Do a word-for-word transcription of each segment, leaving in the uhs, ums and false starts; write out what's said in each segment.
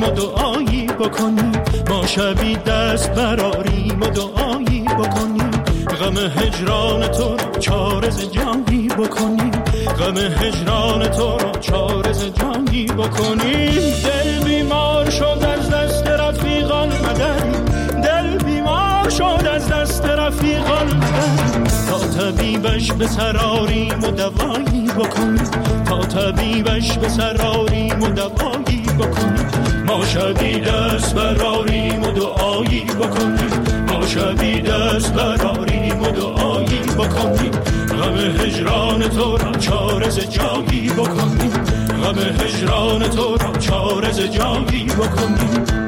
و دعایی بکنیم، ما شبی دست براریم و دعایی بکنیم، غم هجران تو را چارز جانی بکنیم، غم هجران تو را چارز جانی بکنیم. دل بیمار شد از دست رفیقان مدد، دل بیمار شد از دست رفیقان مدد، تا طبیبش به سراریم و دوایی بکنیم، تا طبیبش به سراریم و دوایی بکنیم، ما شبی دست براریم و دعایی بکنیم، ما شبی دست براریم و دعایی بکنیم، غم هجران تو را چارز جایی بکنیم، غم هجران تو را چارز جایی بکنیم.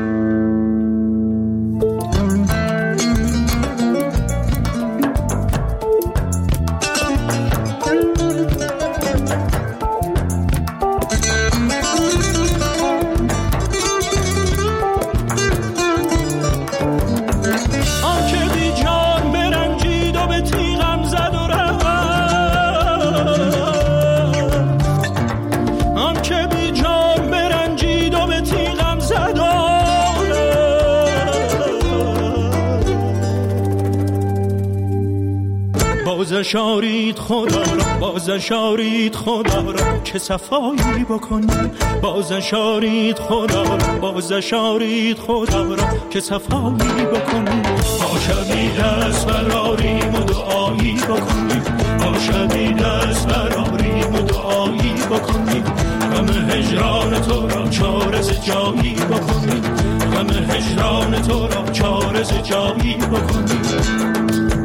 بازشارید خدا را، بازشارید خدا را که صفایی بکنیم، بازشارید خدا را، بازشارید خدا را که صفایی بکنیم، ما شبی دست براریم و دعایی بکنیم، ما شبی دست براریم و دعایی بکنیم، غم هجران تو را چارز جایی بکنیم، غم هجران تو را چارز جایی بکنیم.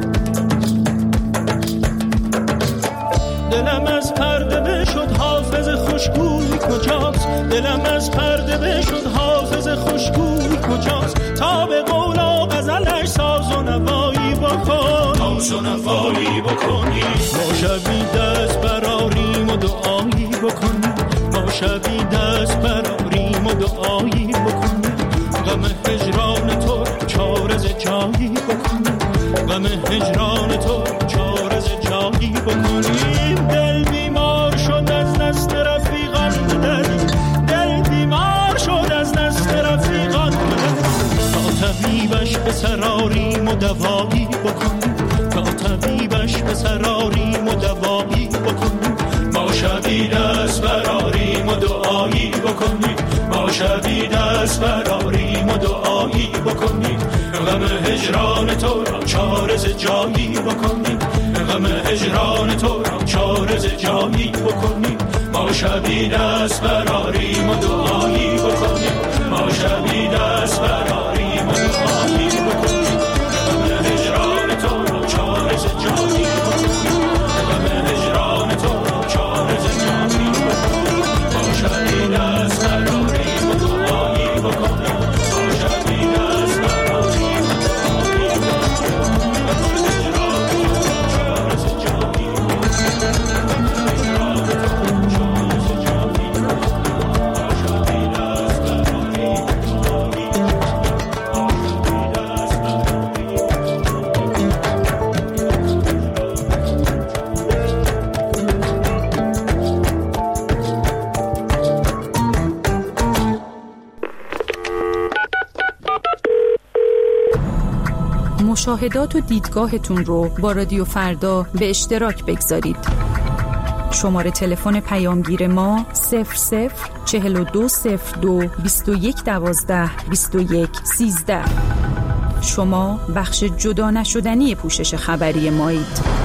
دلم از پرده بشد حافظ خوشگوی کجاست، دلم از پرده بشد حافظ خوشگوی کجاست، تا به قول و غزلش ساز و نوایی بکن، ساز و نوایی بکنی، ما شبی دست براریم و دعایی بکنیم، ما شبی دست براریم و دعایی بکنیم، غم هجران تو چارز جایی بکنیم، غم هجران تو چارز جایی بکنیم. دل بیمار شد از دست رفیقان مدد، دل بیمار شد از دست رفیقان مدد، تا طبیبش به سراریم و دوایی بکنیم، تا طبیبش به سراریم و دوایی بکنیم، ما شبی دست براریم و دعایی بکنیم، ما شبی دست براریم و دعایی بکنیم، غم هجران تو را چارز جایی بکنیم، غم هجران تو را چارز جایی بکنیم، ما شبی دست براریم و دعایی بکنیم، ما شبی دست براریم و دعایی بکنیم، غم هجران تو را چارز جایی بکنیم، غم هجران تو را چارز جایی بکنیم، ما شبی دست براریم و دعایی بکنیم، ما شبی دست براریم و دعایی مشاهدات و دیدگاهتون رو با رادیو فردا به اشتراک بگذارید. شماره تلفن پیامگیر ما صفر صفر چهل و دو صفر دو بیست و یک دوازده بیست و یک سیزده. شما بخش جدا نشدنی پوشش خبری مایید.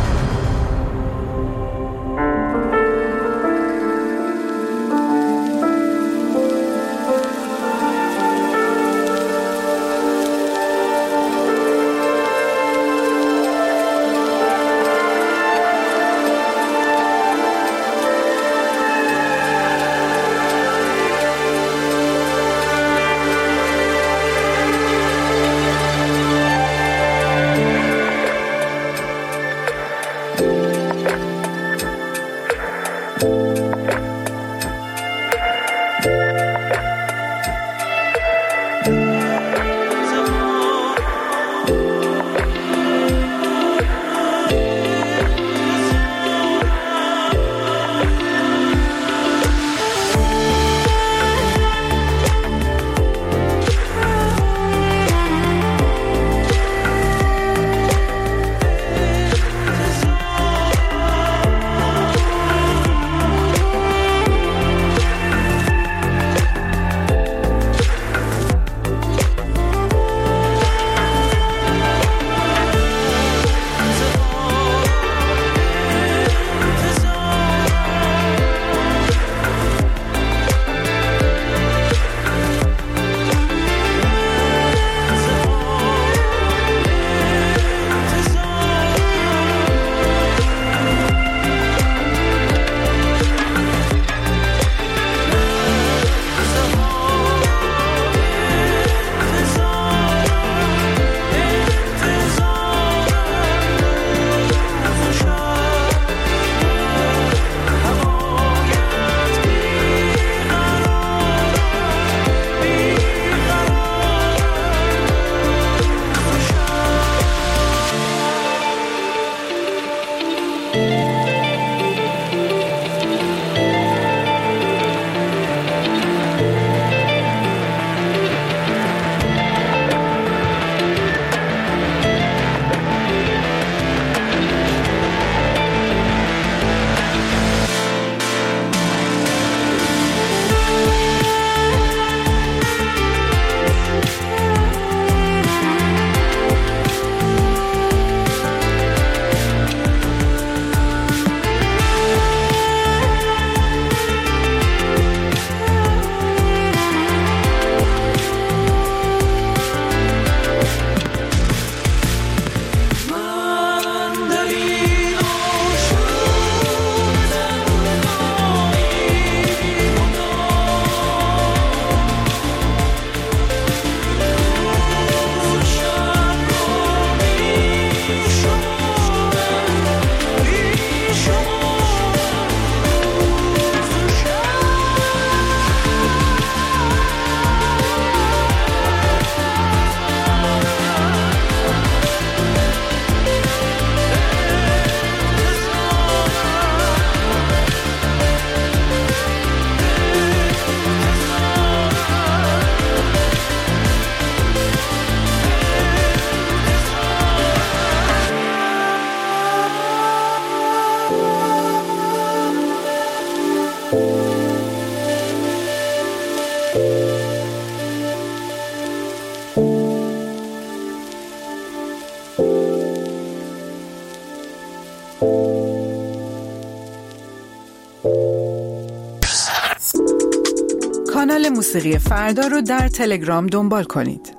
کانال موسیقی فردا رو در تلگرام دنبال کنید.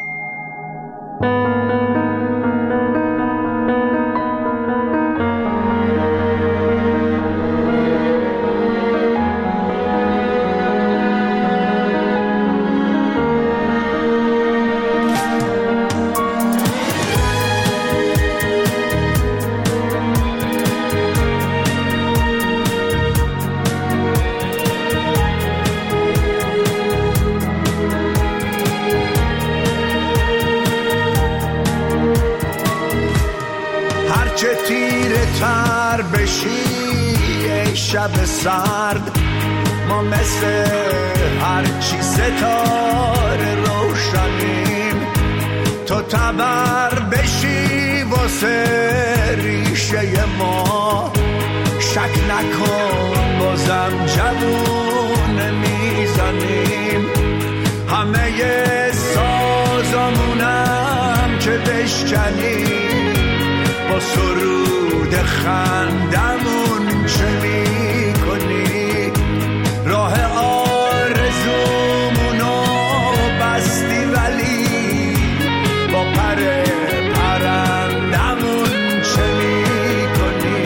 شب سرد ما مثل هرچی ستاره روشنیم، تو تبر بشی واسه ریشه ما، شک نکن بازم جوون میزنیم، همه سازمونم که بشکنیم با سرود خندمون چه میکنی، راه آرزومونو بستی ولی با پر پرندمون چه میکنی.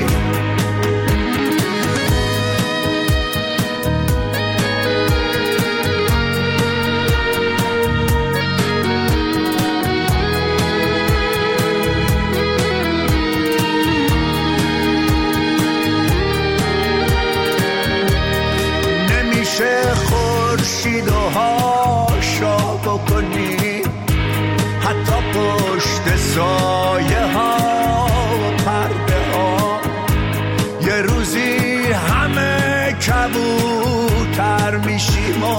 خورشید و هاشا بکنی حتی پشت سایه ها و پرده ها، یه روزی همه کبوتر میشیم و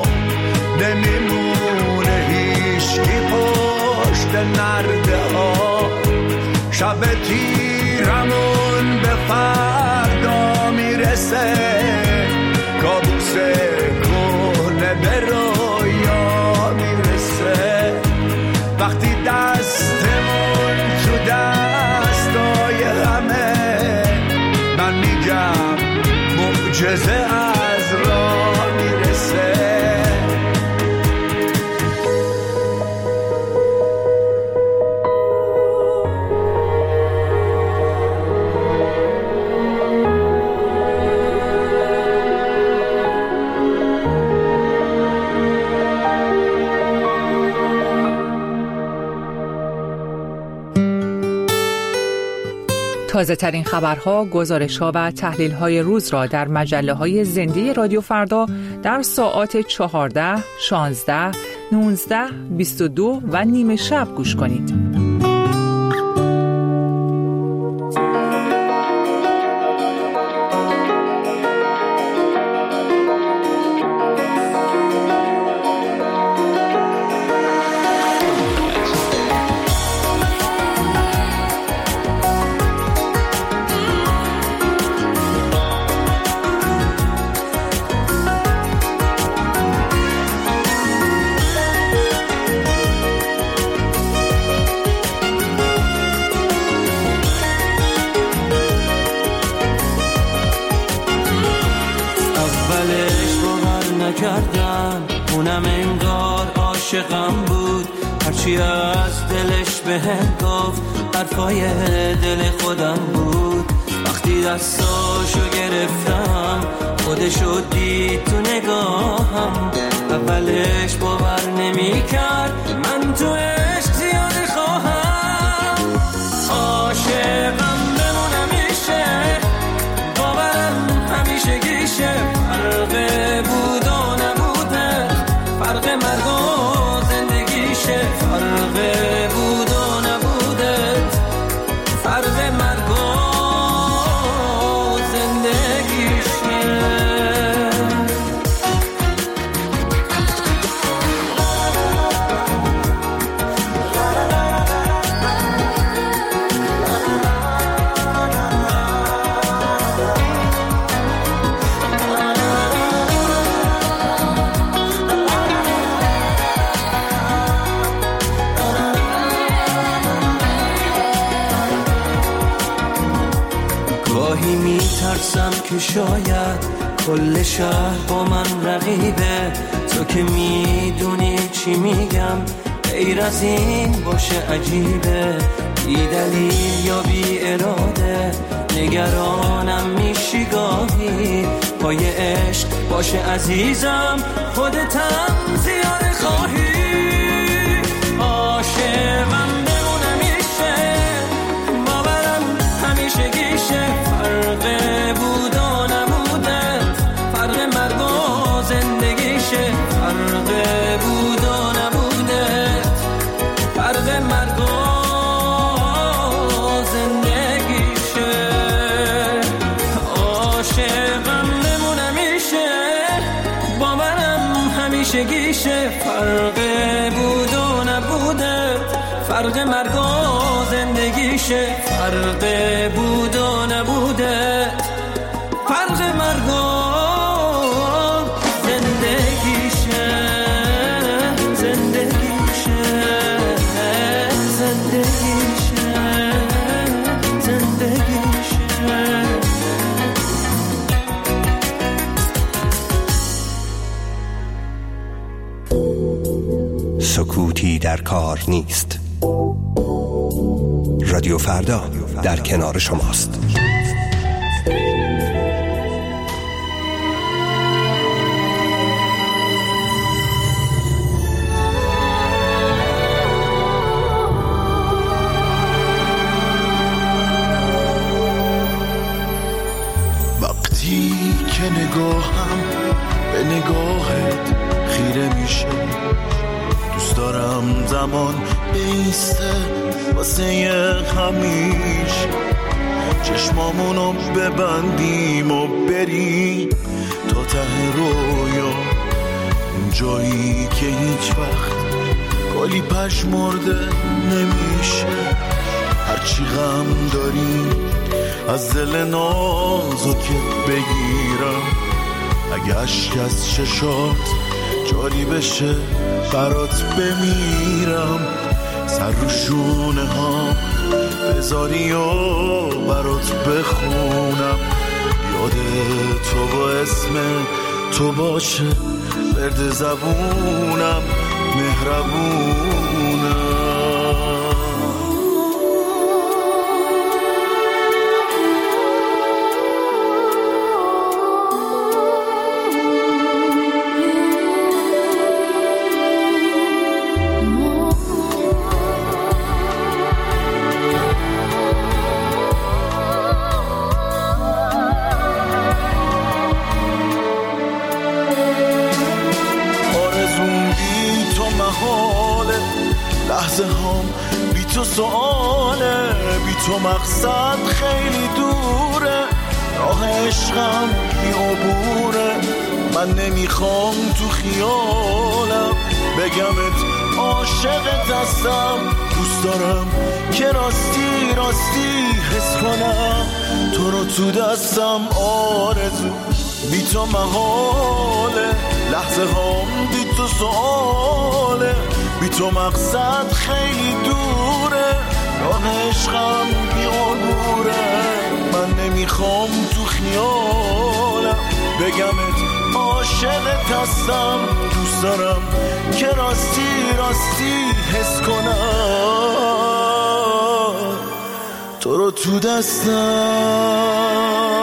نمیمونه هیچکی پشت نرده ها، شب تیرمون به فردا میرسه، کابوس کنه به رویا میرسه، وقتی دستمون تو دستای همه، من میگم معجزه از راه میرسه. تازه ترین خبرها، گزارش‌ها و تحلیل‌های روز را در مجله‌های زنده رادیو فردا در ساعات چهارده، شانزده، نوزده، بیست و دو و نیمه شب گوش کنید. کردم اونم انگار عاشقم بود، هرچی از دلش بهم گفت حرفای دل خودم بود، وقتی دستاشو گرفتم خودشو دید تو نگاهم، اولش باور نمی کرد من تو عشق زیاده خواهم، عاشقم بمونم میشه باورم همیشه گیشه، فرق بود و نبوده فرق مرگ و زندگیشه، فرق بود و نبوده فرق مرگ و زندگیشه. که شاید کل شهر با من رقیبه، تو که میدونی چی میگم غیر از این باشه عجیبه، بی دلیل یا بی اراده نگرانم میشی گاهی، پای عشق باشه عزیزم خودتم زیاده خواهی، عاشقم بمونم میشه باورم همیشه گیشه، فرق بود و نبوده فرق مرگ و زندگیشه، فرق بود و نبوده فرق مرگ و زندگیشه، عاشقم بمونم میشه باورم همیشه گیشه، فرق بود و نبوده فرق مرگ و زندگیشه، فرق بود و نبوده فرق مرگ و زندگیشه، زندگیشه زندگیشه زندگیشه. سکوتی در کار نیست. رادیو فردا در کنار شماست. وقتی که نگاهم به نگاهت خیره میشه، دوست دارم زمان بیسته واسه همیشه، چشمامونو ببندیم و بریم تا ته رویا، اون جایی که هیچ وقت گلی پژمرده نمیشه، هرچی غم داری از دل نازکت بگیرم، اگه اشک از چشات جاری بشه برات بمیرم، سر رو شونه ها بذاری و برات بخونم، یاد تو با اسم تو باشه ورد زبونم مهربونم. لحظه هم بی تو سؤاله، بی تو مقصد خیلی دوره، راه عشقم بی عبوره، من نمیخوام تو خیالم بگمت عاشقت هستم، دوست دارم که راستی راستی حس کنم تو رو تو دستم، آرزو بی تو محاله، لحظه هم بی تو سؤاله، بی تو مقصد خیلی دوره، راه عشقم بی عبوره، من نمیخوام تو خیالم بگمت عاشقت هستم، دوست دارم که راستی راستی حس کنم تو رو تو دستم.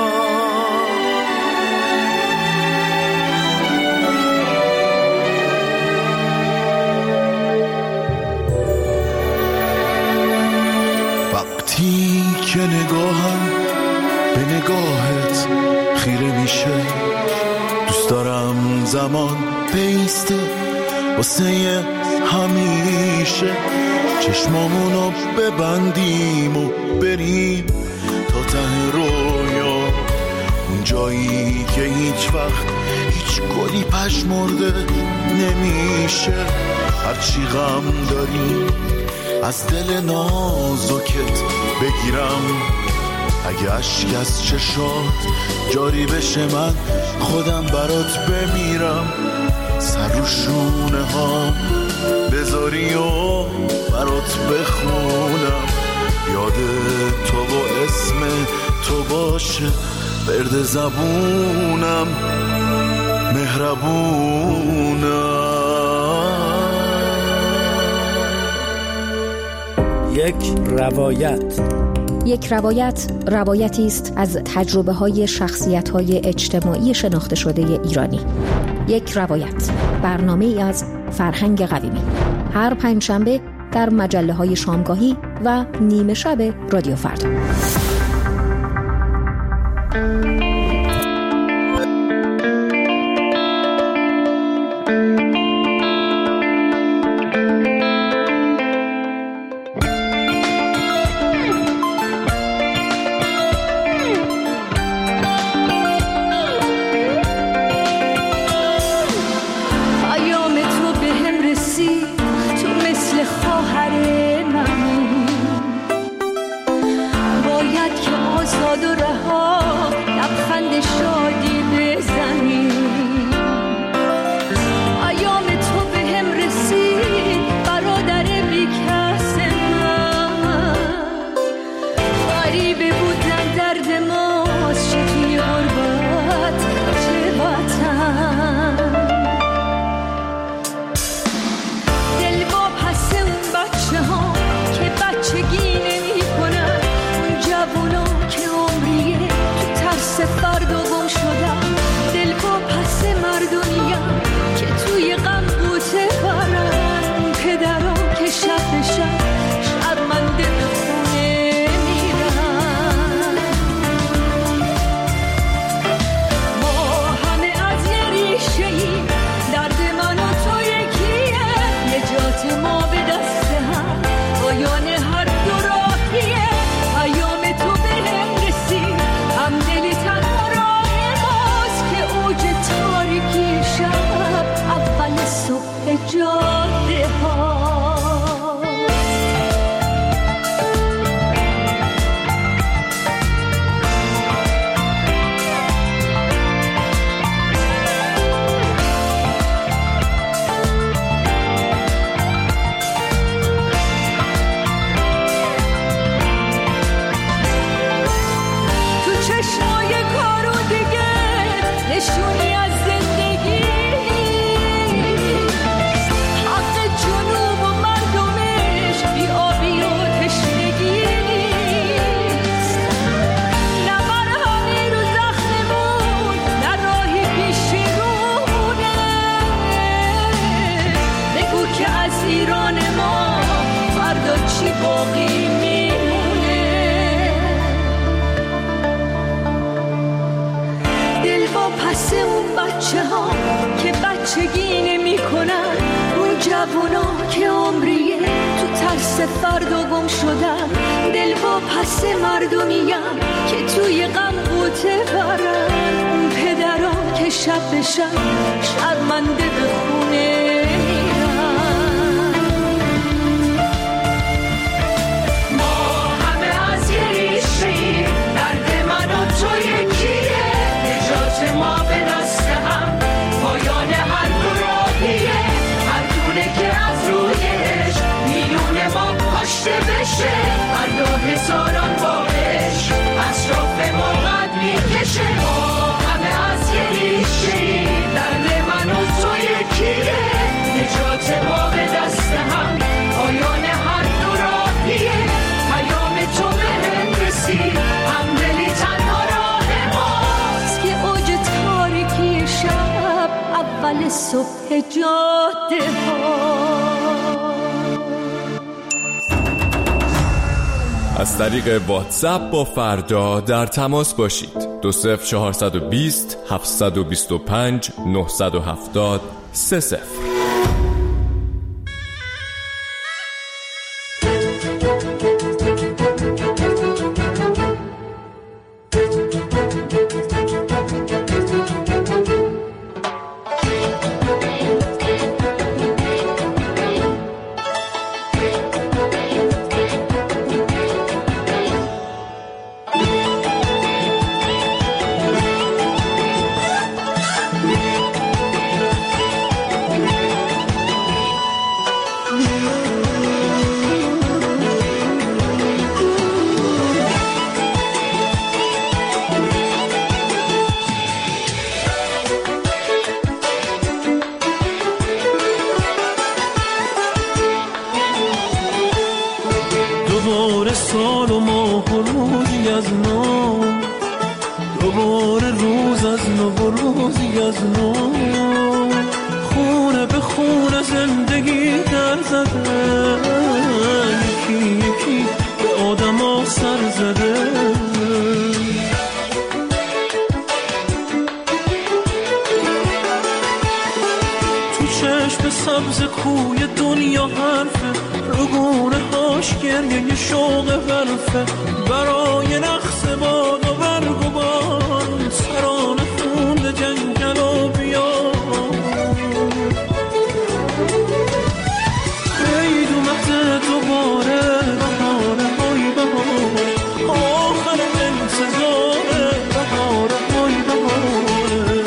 که نگاهم به نگاهت خیره میشه، دوست دارم زمان بیسته واسه همیشه، چشمامونو ببندیم و بریم تا ته رویا، اون جایی که هیچ وقت هیچ گلی پژمرده نمیشه، هرچی غم داری از دل نازکت بگیرم، اگه اشک از چشات جاری بشه من خودم برات بمیرم، سر رو شونه ها بذاری و برات بخونم، یاد تو با اسم تو باشه ورد زبونم مهربونم. یک روایت. یک روایت روایتی است از تجربه های شخصیت های اجتماعی شناخته شده ایرانی. یک روایت، برنامه ای از فرهنگ قویمی، هر پنجشنبه در مجله های شامگاهی و نیمه شب رادیو فردا. صبح جاده ها. از طریق واتساپ با فردا در تماس باشید. دو صفر چهارصد و بیست هفتصد و بیست و پنج نهصد و هفتاد سه صفر. سال و ماه و روزی از نو، دوباره روز از نو و روزی از نو، خونه به خونه زندگی در زده، یکی یکی به آدم ها سر زده. تو چشم سبز کوی دنیا حرفه، رگونه هاش گریه شوق برفه، برای نقص باد و برگ و بان، سران خونده جنگل و بیان. عید اومده دوباره، بهاره های بهاره، آخر انتظاره، بهاره های بهاره.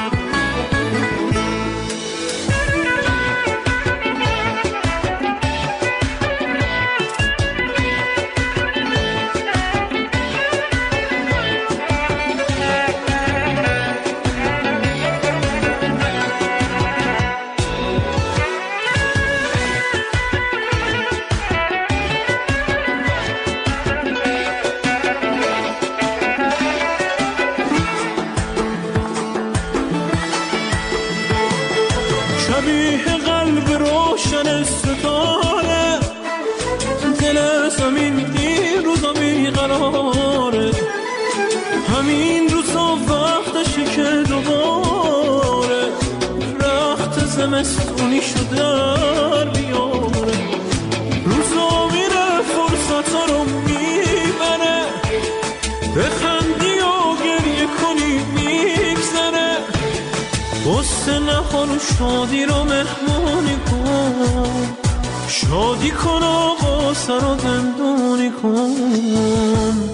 شبیه قلب روشن ستاره، دل زمین این روزا بیقراره، همین روزا وقتشه که دوباره رخت زمستونی شده در بیاره. روزا میره فرصتا رو میبره، بخندی و گریه کنی میگذره، غصه نخور و شادی رو مهمونی کن، شادی کن و غصه رو زندونی کن.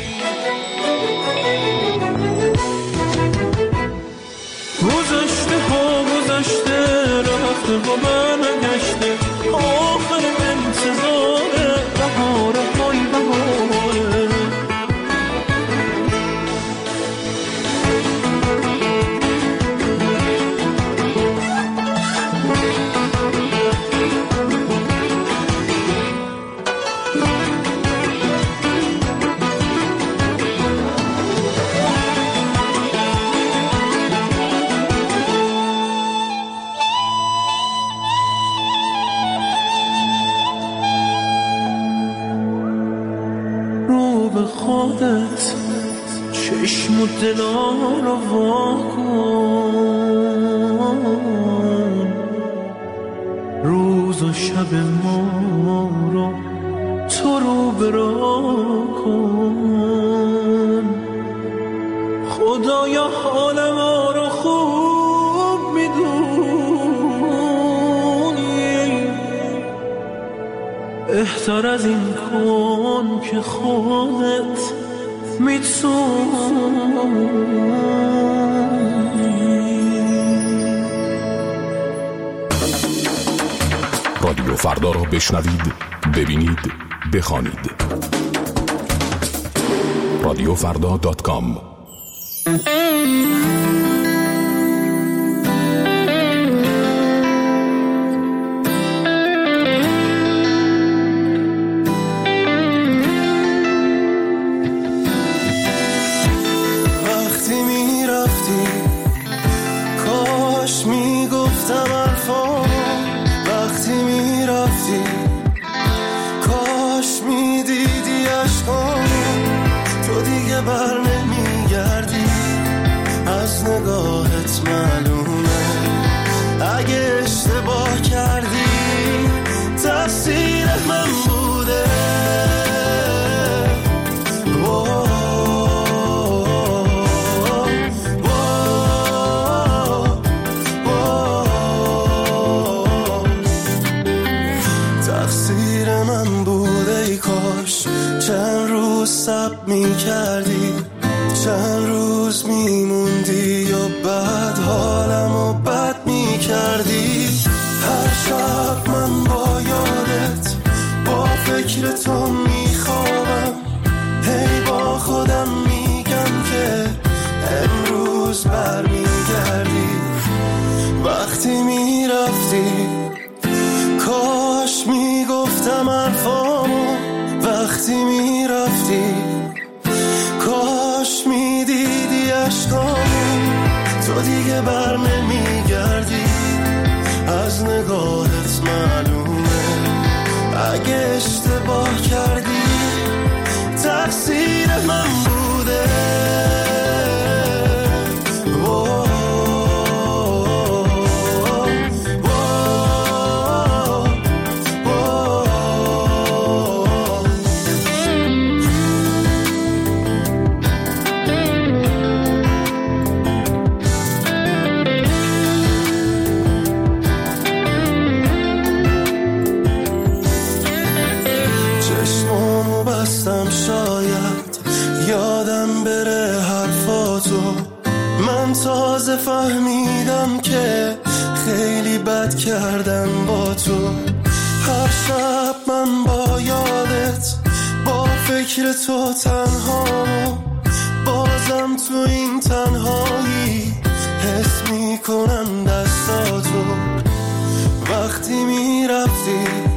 گذشته ها گذشته، رفته و برنگشته، آخر انتظاره، بهاره های بهاره. به خودت چشم و دلا رو واکن، روز و شب ما رو تو رو برا کن. خدایا حال ما رو خوب میدونی، بهتر از این کن که خودت میتونی. رادیو فردا را بشنوید، ببینید، بخوانید. رادیو فردا دات کام. بر نمیگردی، از نگاهت معلومه اگه اشتباه کردی تقصیر من بوده. تقصیر من بوده، ای کاش چند روز صبر میکردی، چند روز میموندی و بعد حالمو بد میکردی. هر شب من با یادت با فکر تو میخوابم، هی با خودم میگم که امروز برمیگردی. وقتی میرفتی کاش میگفتم حرفامو، وقتی میرفتی رفتی. کاش میدیدی عشقامو تو دیگه بر نمیگردی، از نگاهت معلومه اگه اشتباه کردی تقصیر من بوده. تازه فهمیدم که خیلی بد کردم با تو. هر شب من با یادت با فکر تو تنهامو، بازم تو این تنهایی حس میکنم دستاتو. وقتی میرفتی